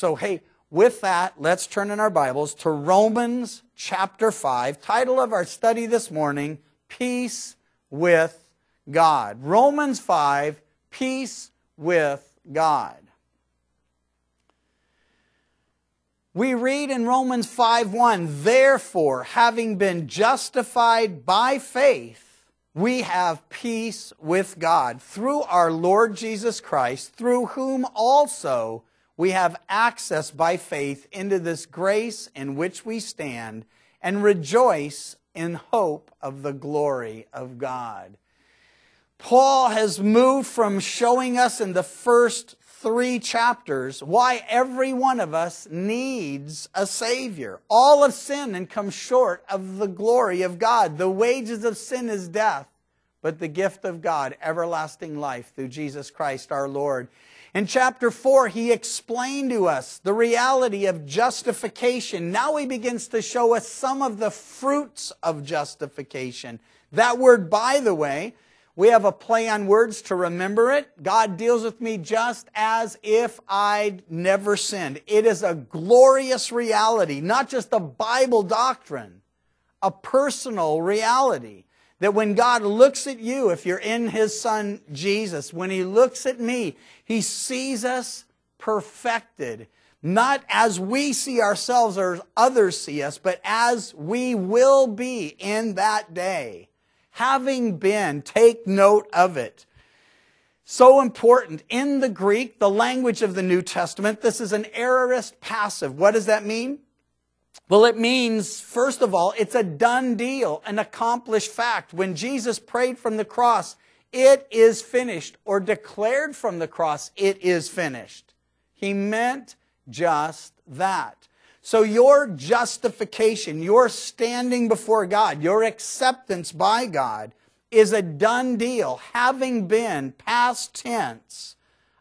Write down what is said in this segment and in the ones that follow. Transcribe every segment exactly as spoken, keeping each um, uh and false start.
So, hey, with that, let's turn in our Bibles to Romans chapter five. Title of our study this morning, Peace with God. Romans five, Peace with God. We read in Romans five one, therefore, having been justified by faith, we have peace with God through our Lord Jesus Christ, through whom also we have access by faith into this grace in which we stand and rejoice in hope of the glory of God. Paul has moved from showing us in the first three chapters why every one of us needs a Savior. All have sinned and come short of the glory of God. The wages of sin is death, but the gift of God, everlasting life through Jesus Christ our Lord. In chapter four, he explained to us the reality of justification. Now he begins to show us some of the fruits of justification. That word, by the way, we have a play on words to remember it. God deals with me just as if I'd never sinned. It is a glorious reality, not just a Bible doctrine, a personal reality. That when God looks at you, if you're in His Son Jesus, when He looks at me, He sees us perfected. Not as we see ourselves or others see us, but as we will be in that day. Having been, take note of it. So important. In the Greek, the language of the New Testament, this is an aorist passive. What does that mean? Well, it means, first of all, it's a done deal, an accomplished fact. When Jesus prayed from the cross, it is finished, or declared from the cross, it is finished. He meant just that. So your justification, your standing before God, your acceptance by God is a done deal, having been past tense,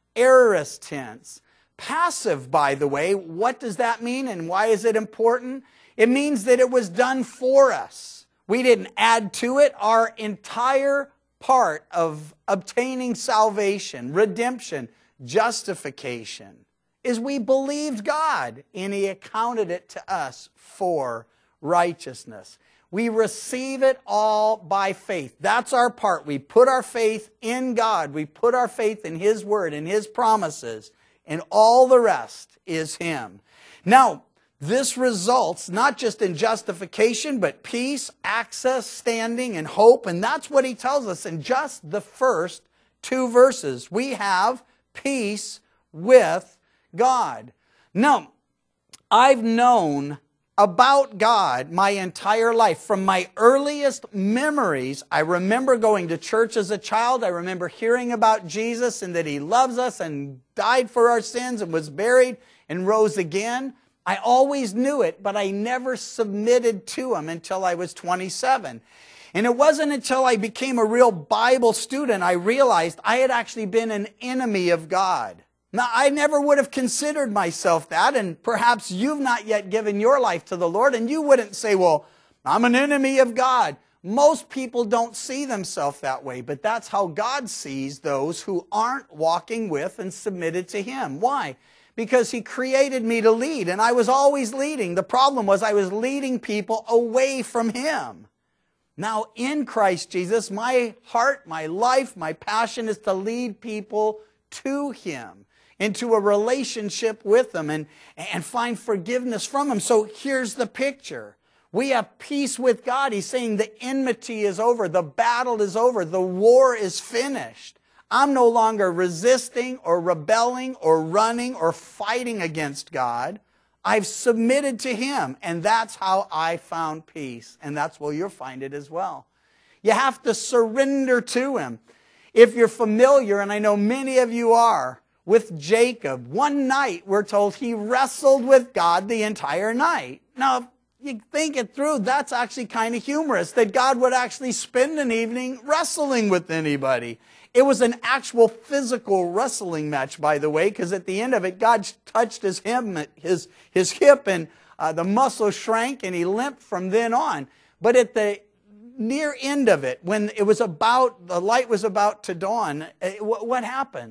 aorist tense. Passive, by the way, what does that mean and why is it important? It means that it was done for us. We didn't add to it. Our entire part of obtaining salvation, redemption, justification, is we believed God and He accounted it to us for righteousness. We receive it all by faith. That's our part. We put our faith in God. We put our faith in His Word and His promises. And all the rest is Him. Now, this results not just in justification, but peace, access, standing, and hope. And that's what he tells us in just the first two verses. We have peace with God. Now, I've known about God my entire life. From my earliest memories, I remember going to church as a child. I remember hearing about Jesus and that He loves us and died for our sins and was buried and rose again. I always knew it, but I never submitted to Him until I was twenty-seven. And it wasn't until I became a real Bible student I realized I had actually been an enemy of God. Now, I never would have considered myself that, and perhaps you've not yet given your life to the Lord, and you wouldn't say, well, I'm an enemy of God. Most people don't see themselves that way, but that's how God sees those who aren't walking with and submitted to Him. Why? Because He created me to lead, and I was always leading. The problem was I was leading people away from Him. Now, in Christ Jesus, my heart, my life, my passion is to lead people to Him, into a relationship with Him and, and find forgiveness from Him. So here's the picture. We have peace with God. He's saying the enmity is over. The battle is over. The war is finished. I'm no longer resisting or rebelling or running or fighting against God. I've submitted to Him, and that's how I found peace. And that's where you'll find it as well. You have to surrender to Him. If you're familiar, and I know many of you are, with Jacob, one night we're told he wrestled with God the entire night. Now, if you think it through, that's actually kind of humorous, that God would actually spend an evening wrestling with anybody. It was an actual physical wrestling match, by the way, because at the end of it, God touched his hip, his, his hip and uh, the muscle shrank and he limped from then on. But at the near end of it, when it was about, the light was about to dawn, what happens?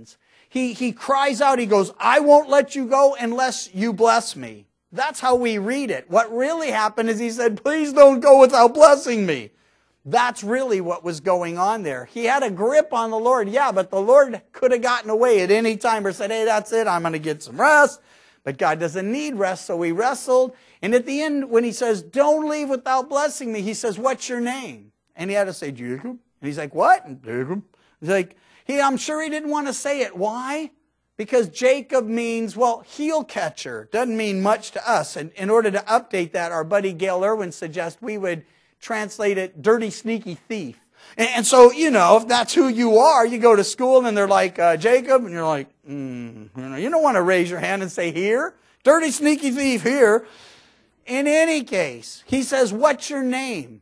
he, he cries out, he goes, I won't let you go unless you bless me. That's how we read it. What really happened is he said, please don't go without blessing me. That's really what was going on there. He had a grip on the Lord, yeah, but the Lord could have gotten away at any time or said, hey, that's it, I'm going to get some rest. But God doesn't need rest, so he wrestled. And at the end, when he says, don't leave without blessing me, he says, what's your name? And he had to say, Jacob. And he's like, what? Jacob. He's like, he, I'm sure he didn't want to say it. Why? Because Jacob means, well, heel catcher. Doesn't mean much to us. And in order to update that, our buddy Gail Irwin suggests we would translate it, dirty, sneaky thief. And, and so, you know, if that's who you are, you go to school and they're like, uh, Jacob, and you're like, mm, you know, you don't want to raise your hand and say, here, dirty, sneaky thief here. In any case, he says, what's your name?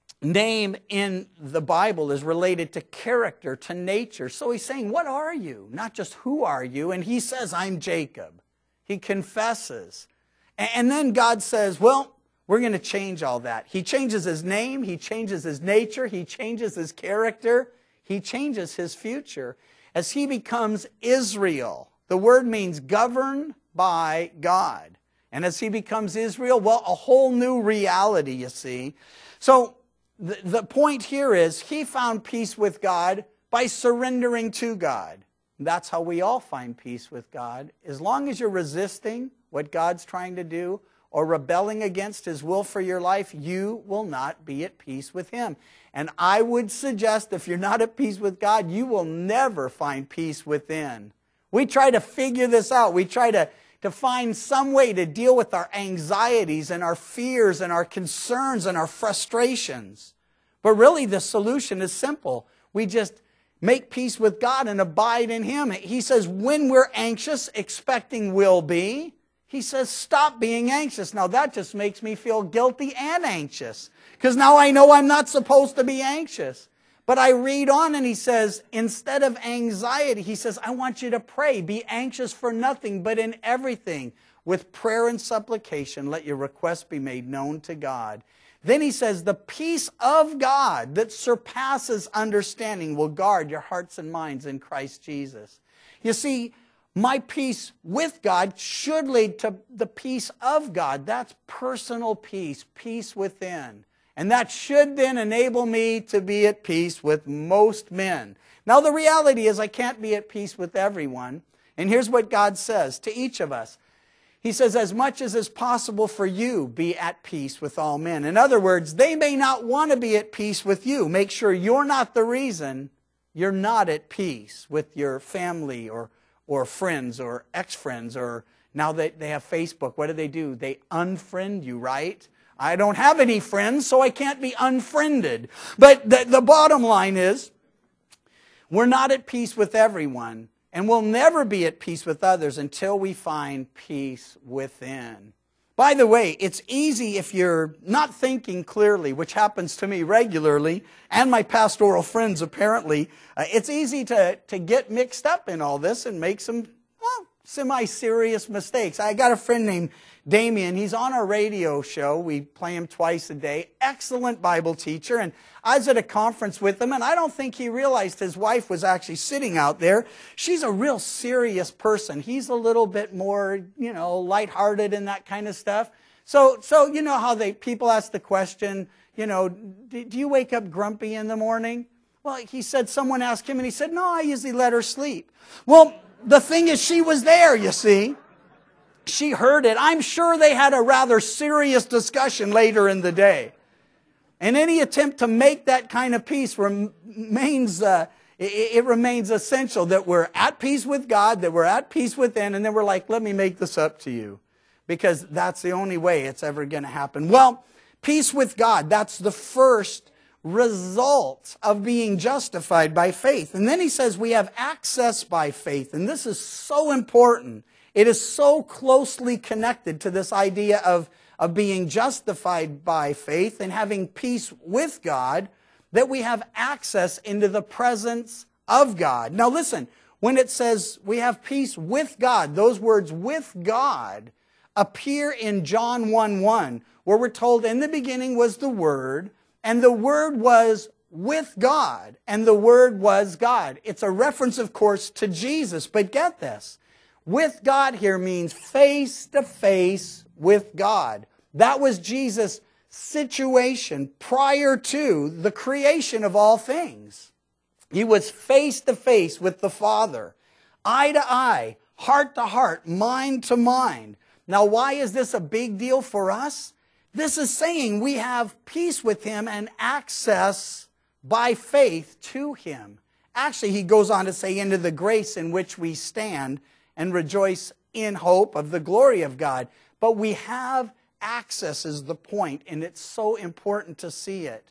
Name in the Bible is related to character, to nature. So he's saying, what are you? Not just who are you? And he says, I'm Jacob. He confesses. And then God says, well, we're going to change all that. He changes his name. He changes his nature. He changes his character. He changes his future as he becomes Israel. The word means governed by God. And as he becomes Israel, well, a whole new reality, you see. So the, the point here is he found peace with God by surrendering to God. That's how we all find peace with God. As long as you're resisting what God's trying to do or rebelling against his will for your life, you will not be at peace with him. And I would suggest if you're not at peace with God, you will never find peace within. We try to figure this out. We try to, to find some way to deal with our anxieties and our fears and our concerns and our frustrations. But really the solution is simple. We just make peace with God and abide in him. He says when we're anxious, expecting will be. He says, stop being anxious. Now that just makes me feel guilty and anxious. Because now I know I'm not supposed to be anxious. But I read on and he says, instead of anxiety, he says, I want you to pray. Be anxious for nothing, but in everything. With prayer and supplication, let your requests be made known to God. Then he says, the peace of God that surpasses understanding will guard your hearts and minds in Christ Jesus. You see, my peace with God should lead to the peace of God. That's personal peace, peace within. And that should then enable me to be at peace with most men. Now the reality is I can't be at peace with everyone. And here's what God says to each of us. He says, as much as is possible for you, be at peace with all men. In other words, they may not want to be at peace with you. Make sure you're not the reason you're not at peace with your family or or friends or ex-friends, or now that they have Facebook, what do they do? They unfriend you, right? I don't have any friends, so I can't be unfriended. But the, the bottom line is, we're not at peace with everyone, and we'll never be at peace with others until we find peace within. By the way, it's easy if you're not thinking clearly, which happens to me regularly, and my pastoral friends apparently. Uh, it's easy to, to get mixed up in all this and make some well, semi-serious mistakes. I got a friend named Damien. He's on our radio show. We play him twice a day. Excellent Bible teacher. And I was at a conference with him, and I don't think he realized his wife was actually sitting out there. She's a real serious person. He's a little bit more, you know, lighthearted and that kind of stuff. So, so you know how they people ask the question, you know, do, do you wake up grumpy in the morning? Well, he said someone asked him, and he said, no, I usually let her sleep. Well, the thing is, she was there, you see. She heard it. I'm sure they had a rather serious discussion later in the day. And any attempt to make that kind of peace remains, uh, it, it remains essential that we're at peace with God, that we're at peace within, and then we're like, let me make this up to you. Because that's the only way it's ever going to happen. Well, peace with God, that's the first result of being justified by faith. And then he says we have access by faith. And this is so important. It is so closely connected to this idea of, of being justified by faith and having peace with God that we have access into the presence of God. Now listen, when it says we have peace with God, those words with God appear in John one one, where we're told in the beginning was the Word, and the Word was with God. And the Word was God. It's a reference, of course, to Jesus. But get this. With God here means face to face with God. That was Jesus' situation prior to the creation of all things. He was face to face with the Father, eye to eye, heart to heart, mind to mind. Now, why is this a big deal for us? This is saying we have peace with Him and access by faith to Him. Actually, he goes on to say, into the grace in which we stand and rejoice in hope of the glory of God. But we have access is the point, and it's so important to see it.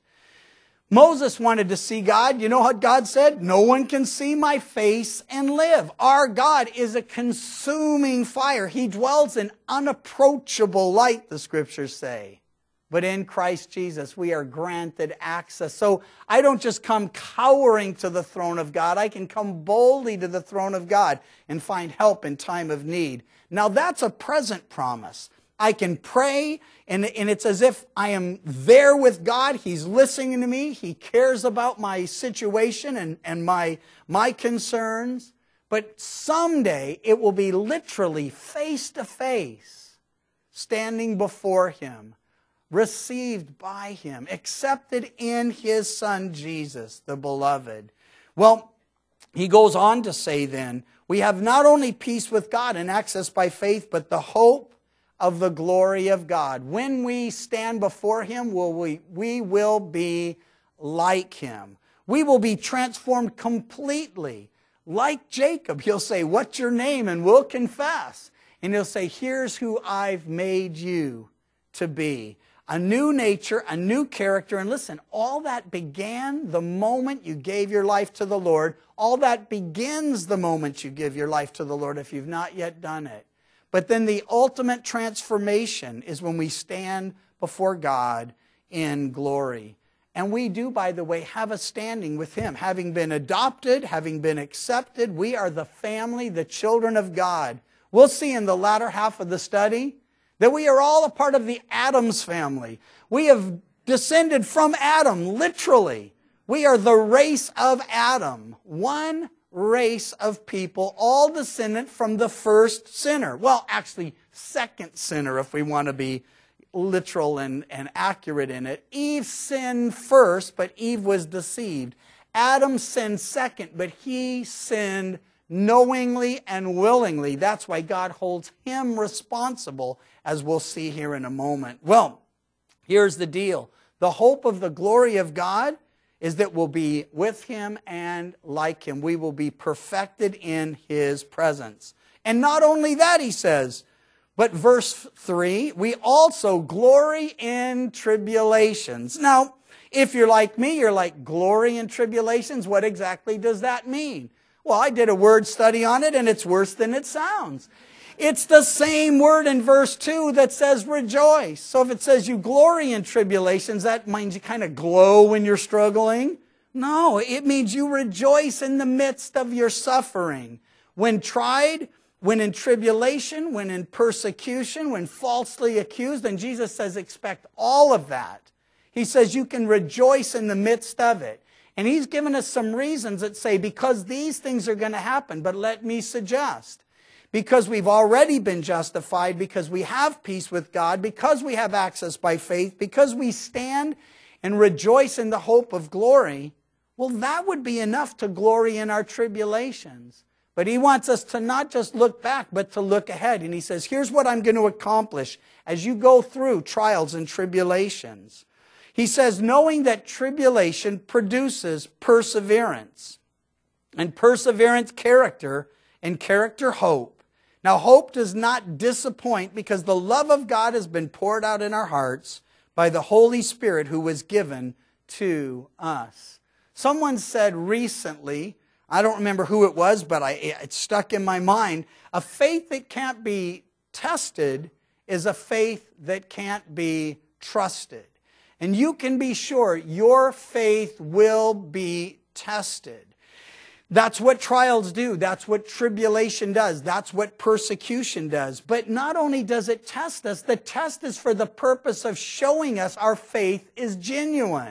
Moses wanted to see God. You know what God said? No one can see my face and live. Our God is a consuming fire. He dwells in unapproachable light, the Scriptures say. But in Christ Jesus, we are granted access. So I don't just come cowering to the throne of God. I can come boldly to the throne of God and find help in time of need. Now that's a present promise. I can pray, and, and it's as if I am there with God. He's listening to me. He cares about my situation and, and my, my concerns. But someday it will be literally face to face, standing before Him, received by Him, accepted in His Son Jesus, the beloved. Well, he goes on to say then, we have not only peace with God and access by faith, but the hope of the glory of God. When we stand before Him, will we, we will be like Him. We will be transformed completely. Like Jacob, he'll say, what's your name? And we'll confess. And he'll say, here's who I've made you to be. A new nature, a new character. And listen, all that began the moment you gave your life to the Lord. All that begins the moment you give your life to the Lord if you've not yet done it. But then the ultimate transformation is when we stand before God in glory. And we do, by the way, have a standing with Him. Having been adopted, having been accepted, we are the family, the children of God. We'll see in the latter half of the study that we are all a part of the Adam's family. We have descended from Adam, literally. We are the race of Adam. One race of people, all descendant from the first sinner. Well, actually, second sinner, if we want to be literal and, and accurate in it. Eve sinned first, but Eve was deceived. Adam sinned second, but he sinned knowingly and willingly. That's why God holds him responsible, as we'll see here in a moment. Well, here's the deal. The hope of the glory of God is that we'll be with Him and like Him. We will be perfected in His presence. And not only that, he says, but verse three, we also glory in tribulations. Now, if you're like me, you're like, glory in tribulations? What exactly does that mean? Well, I did a word study on it, and it's worse than it sounds. It's the same word in verse two that says rejoice. So if it says you glory in tribulations, that means you kind of glow when you're struggling. No, it means you rejoice in the midst of your suffering. When tried, when in tribulation, when in persecution, when falsely accused, and Jesus says expect all of that. He says you can rejoice in the midst of it. And He's given us some reasons that say because these things are going to happen, but let me suggest, because we've already been justified, because we have peace with God, because we have access by faith, because we stand and rejoice in the hope of glory, well, that would be enough to glory in our tribulations. But He wants us to not just look back, but to look ahead. And He says, here's what I'm going to accomplish as you go through trials and tribulations. He says, knowing that tribulation produces perseverance, and perseverance character, and character hope. Now, hope does not disappoint because the love of God has been poured out in our hearts by the Holy Spirit who was given to us. Someone said recently, I don't remember who it was, but I, it stuck in my mind, a faith that can't be tested is a faith that can't be trusted. And you can be sure your faith will be tested. That's what trials do. That's what tribulation does. That's what persecution does. But not only does it test us, the test is for the purpose of showing us our faith is genuine.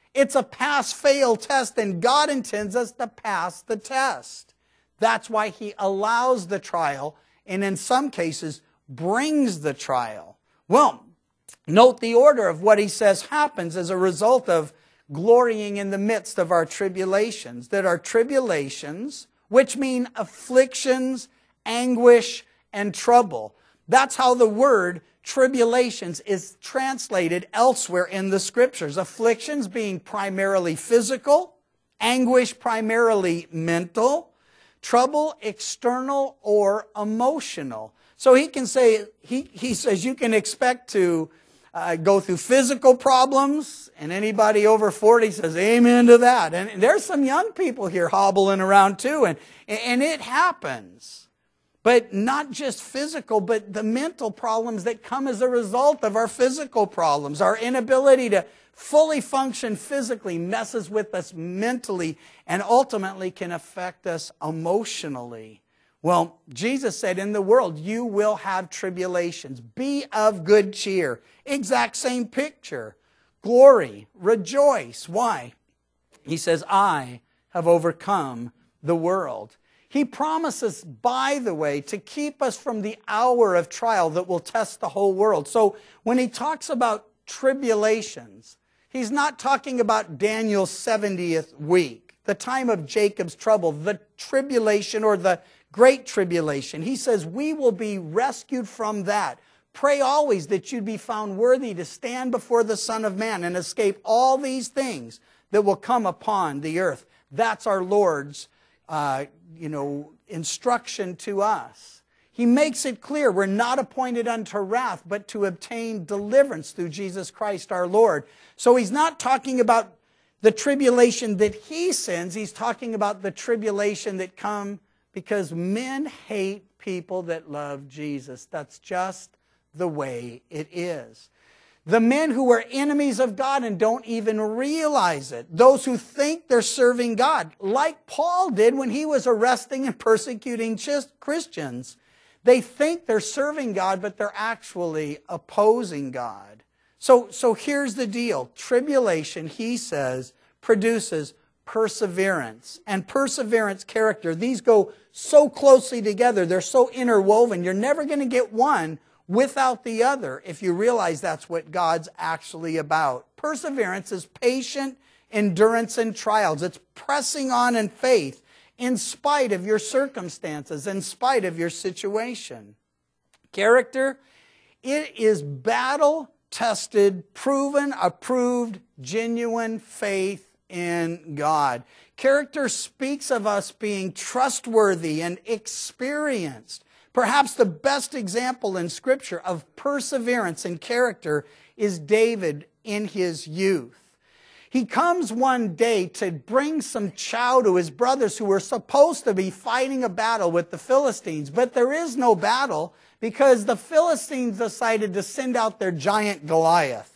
It's a pass-fail test, and God intends us to pass the test. That's why He allows the trial, and in some cases, brings the trial. Well, note the order of what He says happens as a result of glorying in the midst of our tribulations. That our tribulations, which mean afflictions, anguish, and trouble. That's how the word tribulations is translated elsewhere in the Scriptures. Afflictions being primarily physical, anguish primarily mental, trouble external or emotional. So he can say, he, he says you can expect to uh, go through physical problems, and anybody over forty says amen to that. And there's some young people here hobbling around too, and, and it happens. But not just physical, but the mental problems that come as a result of our physical problems. Our inability to fully function physically messes with us mentally and ultimately can affect us emotionally. Well, Jesus said, in the world you will have tribulations. Be of good cheer. Exact same picture. Glory, rejoice. Why? He says, I have overcome the world. He promises, by the way, to keep us from the hour of trial that will test the whole world. So when he talks about tribulations, he's not talking about Daniel's seventieth week, the time of Jacob's trouble, the tribulation or the great tribulation. He says, we will be rescued from that. Pray always that you'd be found worthy to stand before the Son of Man and escape all these things that will come upon the earth. That's our Lord's Uh, you know, instruction to us. He makes it clear we're not appointed unto wrath, but to obtain deliverance through Jesus Christ our Lord. So he's not talking about the tribulation that he sends. He's talking about the tribulation that come because men hate people that love Jesus. That's just the way it is. The men who are enemies of God and don't even realize it. Those who think they're serving God, like Paul did when he was arresting and persecuting Christians. They think they're serving God, but they're actually opposing God. So, so here's the deal. Tribulation, he says, produces perseverance. And perseverance, character, these go so closely together. They're so interwoven. You're never going to get one without the other, if you realize that's what God's actually about. Perseverance is patient endurance in trials. It's pressing on in faith in spite of your circumstances, in spite of your situation. Character, it is battle-tested, proven, approved, genuine faith in God. Character speaks of us being trustworthy and experienced. Perhaps the best example in Scripture of perseverance and character is David in his youth. He comes one day to bring some chow to his brothers who were supposed to be fighting a battle with the Philistines. But there is no battle because the Philistines decided to send out their giant Goliath.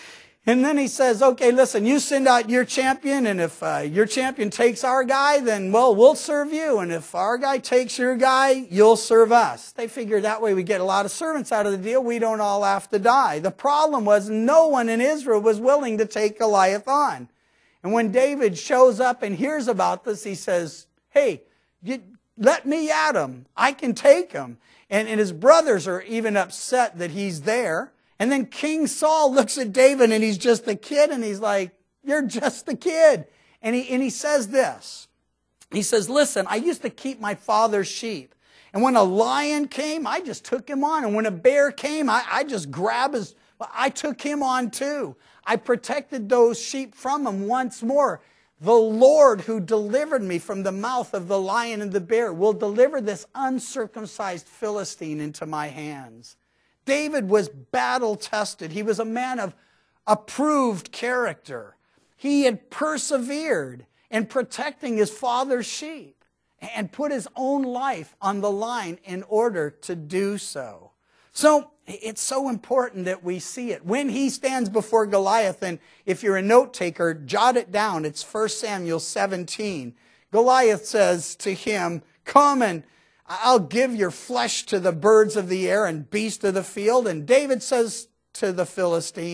And then he says, okay, listen, you send out your champion, and if uh, your champion takes our guy, then, well, we'll serve you. And if our guy takes your guy, you'll serve us. They figured that way we get a lot of servants out of the deal. We don't all have to die. The problem was no one in Israel was willing to take Goliath on. And when David shows up and hears about this, he says, hey, you, let me at him. I can take him. And, and his brothers are even upset that he's there. And then King Saul looks at David and he's just a kid and he's like, you're just a kid. And he, and he says this. He says, listen, I used to keep my father's sheep. And when a lion came, I just took him on. And when a bear came, I, I just grabbed his, I took him on too. I protected those sheep from him once more. The Lord who delivered me from the mouth of the lion and the bear will deliver this uncircumcised Philistine into my hands. David was battle-tested. He was a man of approved character. He had persevered in protecting his father's sheep and put his own life on the line in order to do so. So it's so important that we see it. When he stands before Goliath, and if you're a note taker, jot it down. It's First Samuel seventeen. Goliath says to him, come and I'll give your flesh to the birds of the air and beasts of the field. And David says to the Philistine,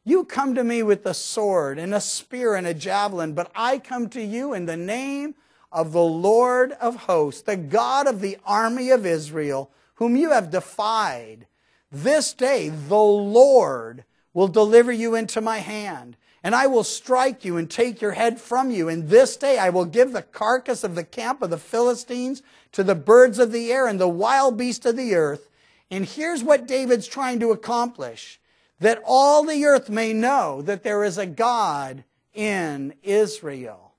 You come to me with a sword and a spear and a javelin, but I come to you in the name of the Lord of hosts, the God of the army of Israel, whom you have defied. This day the Lord will deliver you into my hand, and I will strike you and take your head from you. And this day I will give the carcass of the camp of the Philistines to the birds of the air and the wild beasts of the earth. And here's what David's trying to accomplish: that all the earth may know that there is a God in Israel.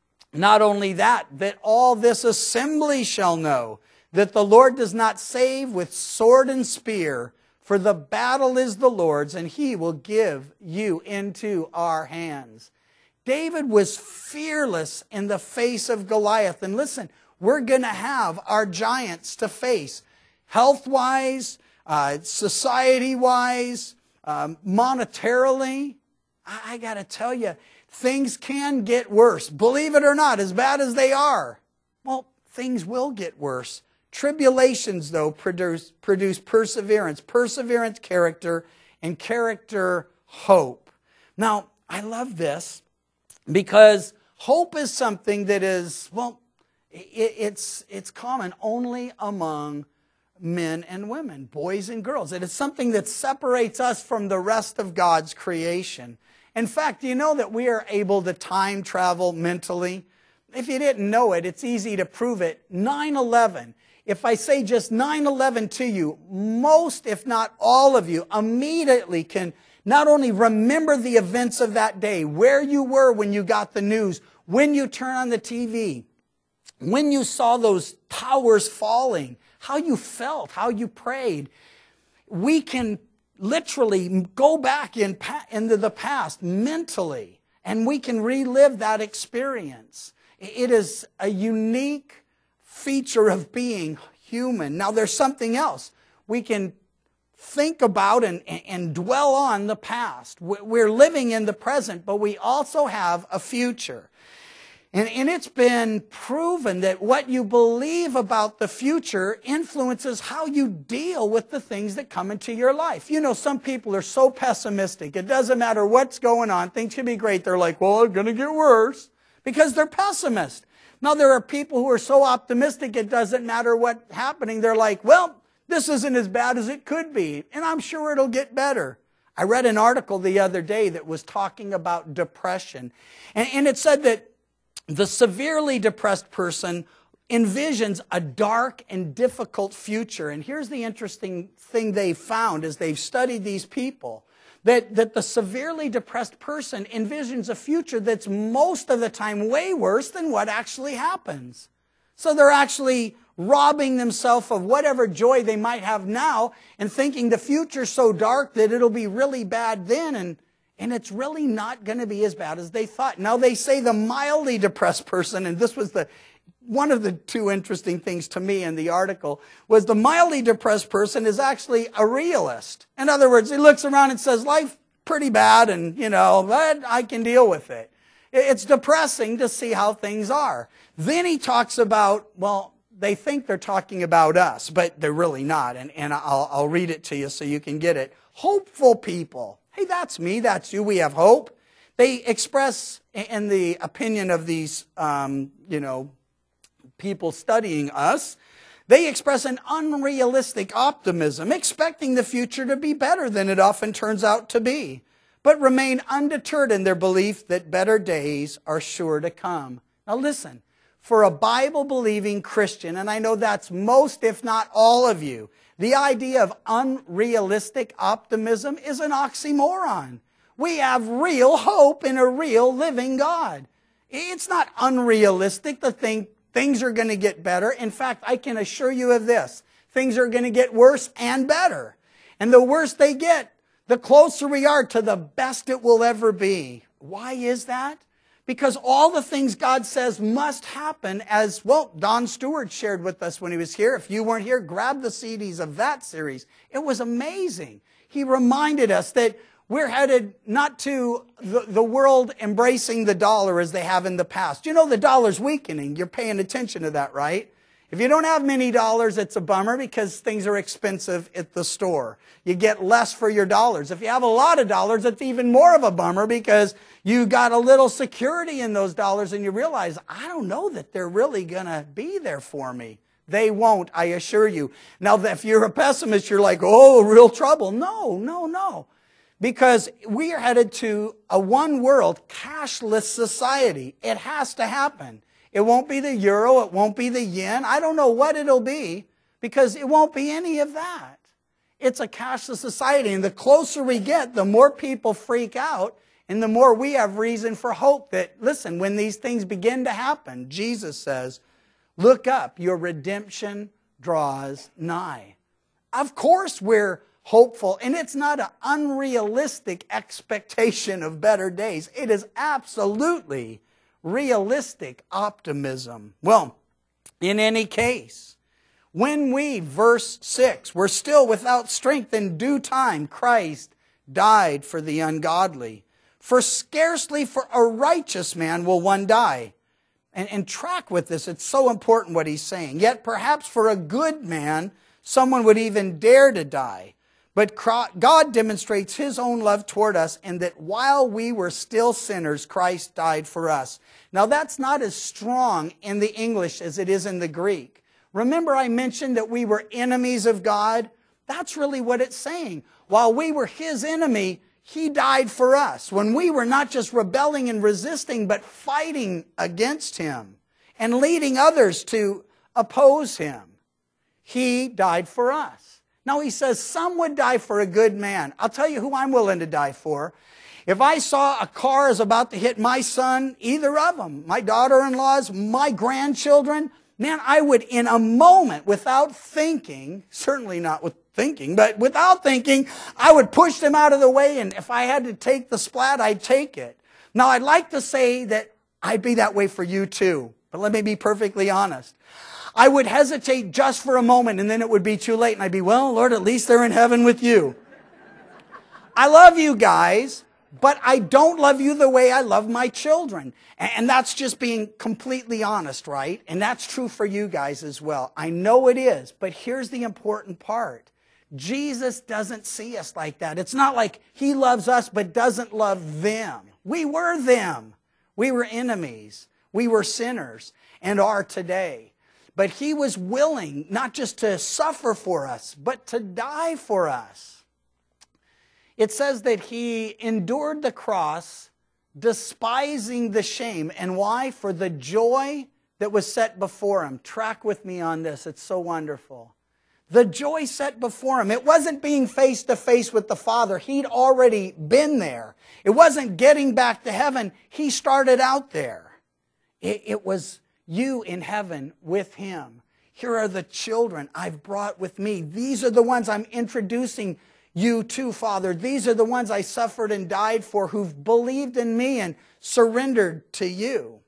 Not only that, that all this assembly shall know that the Lord does not save with sword and spear, for the battle is the Lord's, and he will give you into our hands. David was fearless in the face of Goliath. And listen, we're going to have our giants to face, health-wise, uh, society-wise, um, monetarily. I, I got to tell you, things can get worse. Believe it or not, as bad as they are, well, things will get worse. Tribulations, though, produce, produce perseverance. Perseverance, character, and character, hope. Now, I love this because hope is something that is, well, it, it's, it's common only among men and women, boys and girls. It is something that separates us from the rest of God's creation. In fact, you know that we are able to time travel mentally? If you didn't know it, it's easy to prove it. nine eleven. If I say just nine eleven to you, most, if not all of you, immediately can not only remember the events of that day, where you were when you got the news, when you turn on the T V, when you saw those towers falling, how you felt, how you prayed. We can literally go back in, into the past mentally, and we can relive that experience. It is a unique feature of being human. Now, there's something else. We can think about and, and dwell on the past. We're living in the present, but we also have a future. And, and it's been proven that what you believe about the future influences how you deal with the things that come into your life. You know, some people are so pessimistic. It doesn't matter what's going on. Things can be great. They're like, well, it's going to get worse, because they're pessimists. Now, there are people who are so optimistic it doesn't matter what's happening. They're like, well, this isn't as bad as it could be, and I'm sure it'll get better. I read an article the other day that was talking about depression, and, and it said that the severely depressed person envisions a dark and difficult future. And here's the interesting thing they found as they've studied these people. That, that the severely depressed person envisions a future that's most of the time way worse than what actually happens. So they're actually robbing themselves of whatever joy they might have now and thinking the future's so dark that it'll be really bad then, and, and it's really not going to be as bad as they thought. Now, they say the mildly depressed person, and this was the one of the two interesting things to me in the article, was the mildly depressed person is actually a realist. In other words, he looks around and says, life's pretty bad, and, you know, but I can deal with it. It's depressing to see how things are. Then he talks about, well, they think they're talking about us, but they're really not. And, and I'll, I'll read it to you so you can get it. Hopeful people. Hey, that's me, that's you, we have hope. They express, in the opinion of these, um, you know, people studying us, they express an unrealistic optimism, expecting the future to be better than it often turns out to be, but remain undeterred in their belief that better days are sure to come. Now listen, for a Bible-believing Christian, and I know that's most, if not all of you, the idea of unrealistic optimism is an oxymoron. We have real hope in a real living God. It's not unrealistic to think things are going to get better. In fact, I can assure you of this. Things are going to get worse and better. And the worse they get, the closer we are to the best it will ever be. Why is that? Because all the things God says must happen, as, well, Don Stewart shared with us when he was here. If you weren't here, grab the C Ds of that series. It was amazing. He reminded us that we're headed not to the, the world embracing the dollar as they have in the past. You know, the dollar's weakening. You're paying attention to that, right? If you don't have many dollars, it's a bummer because things are expensive at the store. You get less for your dollars. If you have a lot of dollars, it's even more of a bummer because you got a little security in those dollars and you realize, I don't know that they're really going to be there for me. They won't, I assure you. Now, if you're a pessimist, you're like, oh, real trouble. No, no, no. Because we are headed to a one world cashless society. It has to happen. It won't be the euro. It won't be the yen. I don't know what it'll be because it won't be any of that. It's a cashless society. And the closer we get, the more people freak out and the more we have reason for hope that, listen, when these things begin to happen, Jesus says, look up, your redemption draws nigh. Of course we're hopeful, and it's not an unrealistic expectation of better days. It is absolutely realistic optimism. Well, in any case, when we, verse six, were still without strength in due time, Christ died for the ungodly. For scarcely for a righteous man will one die. And, and track with this. It's so important what he's saying. Yet perhaps for a good man, someone would even dare to die. But God demonstrates His own love toward us in that while we were still sinners, Christ died for us. Now that's not as strong in the English as it is in the Greek. Remember I mentioned that we were enemies of God? That's really what it's saying. While we were His enemy, He died for us. When we were not just rebelling and resisting, but fighting against Him and leading others to oppose Him, He died for us. Now he says some would die for a good man. I'll tell you who I'm willing to die for. If I saw a car is about to hit my son, either of them, my daughter-in-laws, my grandchildren, man, I would in a moment, without thinking, certainly not with thinking, but without thinking, I would push them out of the way, and if I had to take the splat, I'd take it. Now, I'd like to say that I'd be that way for you too, but let me be perfectly honest. I would hesitate just for a moment, and then it would be too late, and I'd be, well, Lord, at least they're in heaven with you. I love you guys, but I don't love you the way I love my children. And that's just being completely honest, right? And that's true for you guys as well. I know it is, but here's the important part. Jesus doesn't see us like that. It's not like He loves us but doesn't love them. We were them. We were enemies. We were sinners and are today. But He was willing not just to suffer for us, but to die for us. It says that He endured the cross, despising the shame. And why? For the joy that was set before Him. Track with me on this. It's so wonderful. The joy set before Him. It wasn't being face to face with the Father. He'd already been there. It wasn't getting back to heaven. He started out there. It, it was you in heaven with Him. Here are the children I've brought with me. These are the ones I'm introducing you to, Father. These are the ones I suffered and died for, who've believed in me and surrendered to you.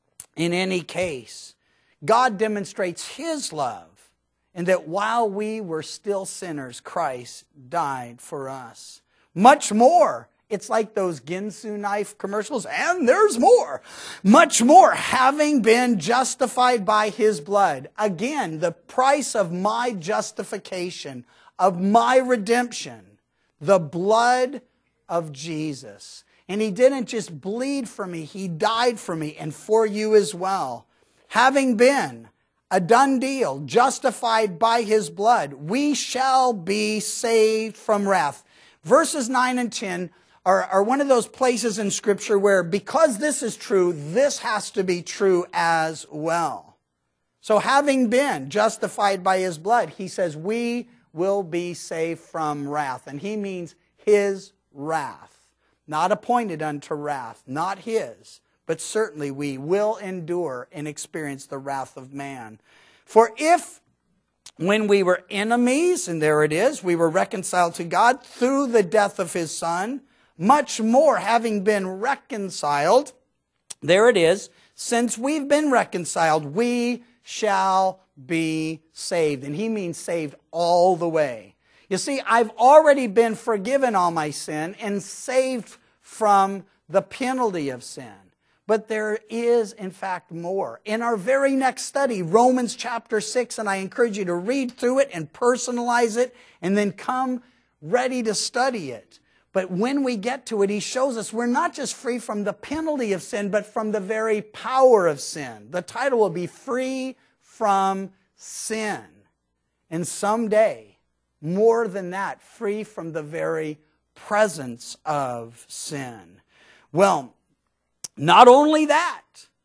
In any case, God demonstrates His love in that while we were still sinners, Christ died for us. Much more. It's like those Ginsu knife commercials, and there's more. Much more, having been justified by His blood. Again, the price of my justification, of my redemption, the blood of Jesus. And He didn't just bleed for me, He died for me and for you as well. Having been a done deal, justified by His blood, we shall be saved from wrath. Verses nine and ten are, are one of those places in Scripture where, because this is true, this has to be true as well. So having been justified by His blood, He says we will be saved from wrath. And He means His wrath. Not appointed unto wrath, not His. But certainly we will endure and experience the wrath of man. For if, when we were enemies, and there it is, we were reconciled to God through the death of His Son, much more, having been reconciled, there it is, since we've been reconciled, we shall be saved. And He means saved all the way. You see, I've already been forgiven all my sin and saved from the penalty of sin. But there is, in fact, more. In our very next study, Romans chapter six, and I encourage you to read through it and personalize it, and then come ready to study it. But when we get to it, he shows us we're not just free from the penalty of sin, but from the very power of sin. The title will be Free from Sin. And someday, more than that, free from the very presence of sin. Well, not only that,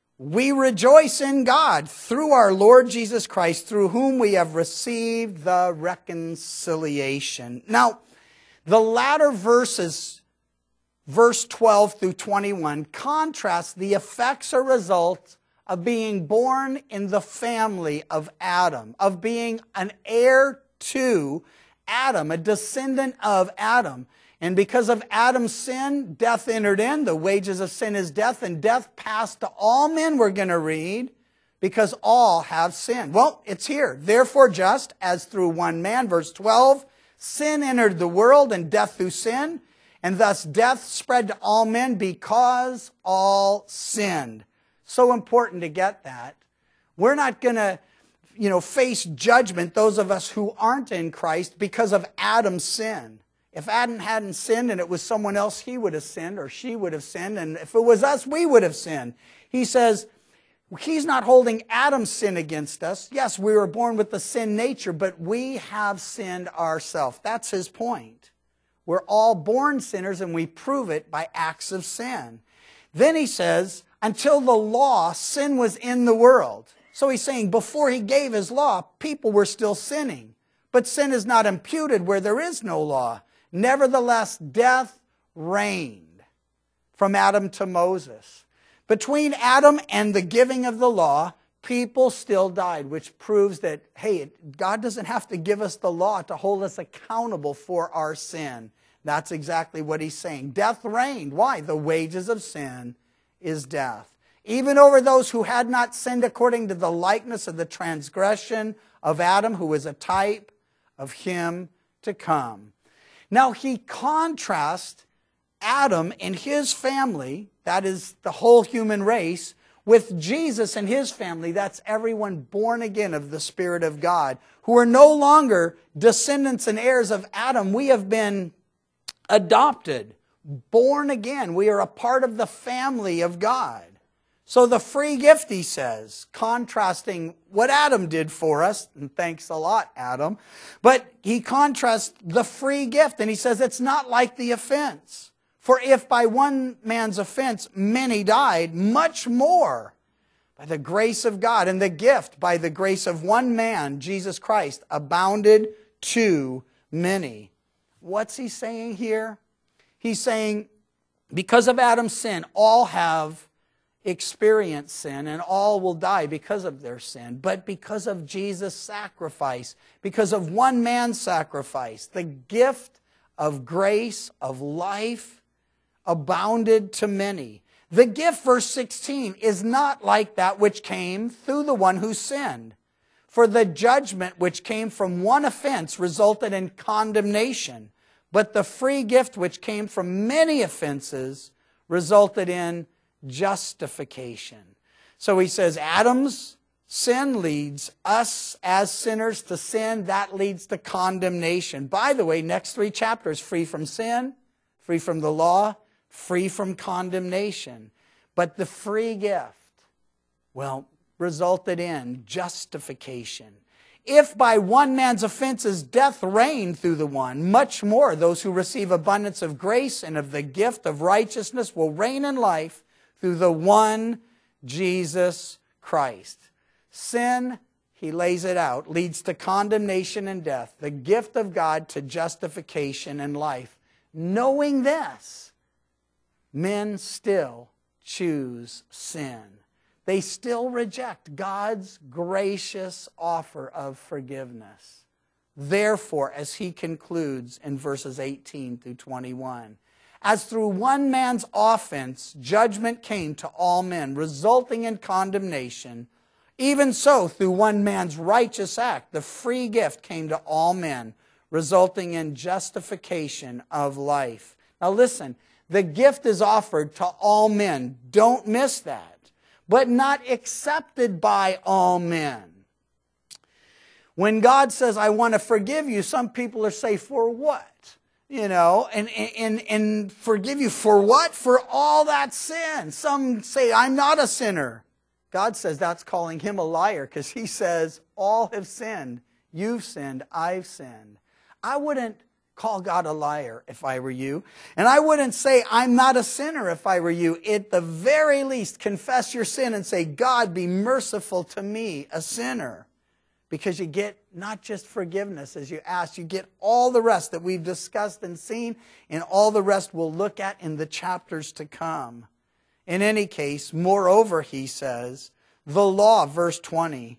we rejoice in God through our Lord Jesus Christ, through whom we have received the reconciliation. Now, the latter verses, verse twelve through twenty-one, contrast the effects or results of being born in the family of Adam, of being an heir to Adam, a descendant of Adam. And because of Adam's sin, death entered in. The wages of sin is death, and death passed to all men, we're going to read, because all have sinned. Well, it's here. Therefore, just as through one man, verse twelve, sin entered the world, and death through sin, and thus death spread to all men because all sinned. So important to get that. We're not going to, you know, face judgment, those of us who aren't in Christ, because of Adam's sin. If Adam hadn't sinned and it was someone else, he would have sinned or she would have sinned. And if it was us, we would have sinned. He says, he's not holding Adam's sin against us. Yes, we were born with the sin nature, but we have sinned ourselves. That's his point. We're all born sinners, and we prove it by acts of sin. Then he says, until the law, sin was in the world. So he's saying before he gave his law, people were still sinning. But sin is not imputed where there is no law. Nevertheless, death reigned from Adam to Moses. Between Adam and the giving of the law, people still died, which proves that, hey, God doesn't have to give us the law to hold us accountable for our sin. That's exactly what he's saying. Death reigned. Why? The wages of sin is death. Even over those who had not sinned according to the likeness of the transgression of Adam, who was a type of him to come. Now he contrasts Adam and his family, that is the whole human race, with Jesus and his family, that's everyone born again of the Spirit of God, who are no longer descendants and heirs of Adam. We have been adopted, born again. We are a part of the family of God. So the free gift, he says, contrasting what Adam did for us, and thanks a lot, Adam, but he contrasts the free gift, and he says it's not like the offense. For if by one man's offense many died, much more by the grace of God and the gift by the grace of one man, Jesus Christ, abounded to many. What's he saying here? He's saying because of Adam's sin, all have experienced sin, and all will die because of their sin. But because of Jesus' sacrifice, because of one man's sacrifice, the gift of grace, of life, abounded to many. The gift, verse sixteen, is not like that which came through the one who sinned. For the judgment which came from one offense resulted in condemnation, but the free gift which came from many offenses resulted in justification. So he says Adam's sin leads us as sinners to sin. That leads to condemnation. By the way, next three chapters, free from sin, free from the law, free from condemnation. But the free gift, well, resulted in justification. If by one man's offenses death reigned through the one, much more those who receive abundance of grace and of the gift of righteousness will reign in life through the one Jesus Christ. Sin, he lays it out, leads to condemnation and death. The gift of God to justification and life. Knowing this, men still choose sin. They still reject God's gracious offer of forgiveness. Therefore, as he concludes in verses eighteen through twenty-one, as through one man's offense, judgment came to all men, resulting in condemnation, even so, through one man's righteous act, the free gift came to all men, resulting in justification of life. Now listen, The gift is offered to all men. Don't miss that. But not accepted by all men. When God says, I want to forgive you, some people are say, for what? You know, and, and, and forgive you for what? For all that sin. Some say, I'm not a sinner. God says that's calling him a liar, because he says, all have sinned. You've sinned. I've sinned. I wouldn't call God a liar if I were you. And I wouldn't say I'm not a sinner if I were you. At the very least, confess your sin and say, God, be merciful to me, a sinner. Because you get not just forgiveness as you ask, you get all the rest that we've discussed and seen, and all the rest we'll look at in the chapters to come. In any case, moreover, he says, the law, verse twenty.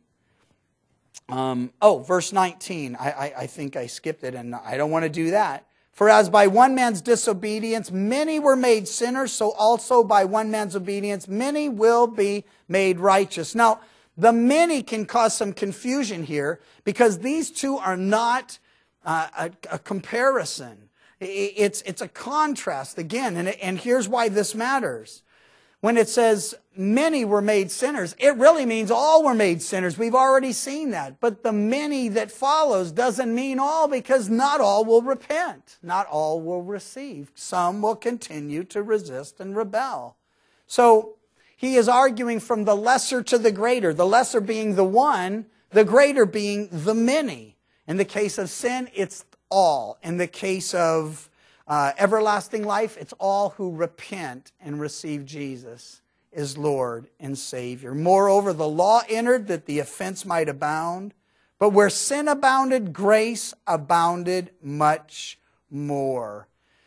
Um, oh, verse nineteen. I, I, I think I skipped it, and I don't want to do that. For as by one man's disobedience many were made sinners, so also by one man's obedience many will be made righteous. Now, the many can cause some confusion here, because these two are not uh, a, a comparison. It's, it's a contrast again, and, and here's why this matters. When it says many were made sinners, it really means all were made sinners. We've already seen that. But the many that follows doesn't mean all, because not all will repent. Not all will receive. Some will continue to resist and rebel. So he is arguing from the lesser to the greater, the lesser being the one, the greater being the many. In the case of sin, it's all. In the case of uh, everlasting life, it's all who repent and receive Jesus as Lord and Savior. Moreover, the law entered that the offense might abound, but where sin abounded, grace abounded much more.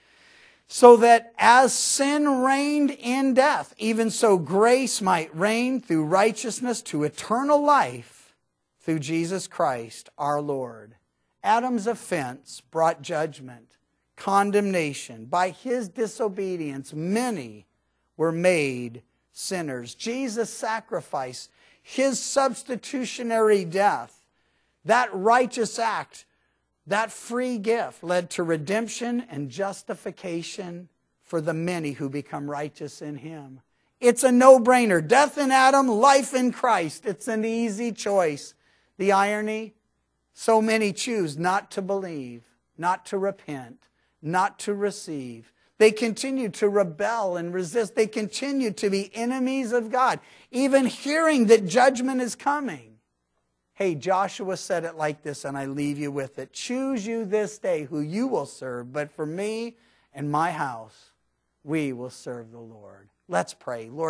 So that as sin reigned in death, even so grace might reign through righteousness to eternal life through Jesus Christ our Lord. Adam's offense brought judgment, condemnation. By his disobedience, many were made sinners. Jesus' sacrifice, his substitutionary death, that righteous act, that free gift led to redemption and justification for the many who become righteous in him. It's a no-brainer. Death in Adam, life in Christ. It's an easy choice. The irony, so many choose not to believe, not to repent, not to receive. They continue to rebel and resist. They continue to be enemies of God, even hearing that judgment is coming. Hey, Joshua said it like this, and I leave you with it. Choose you this day who you will serve, but for me and my house, we will serve the Lord. Let's pray. Lord,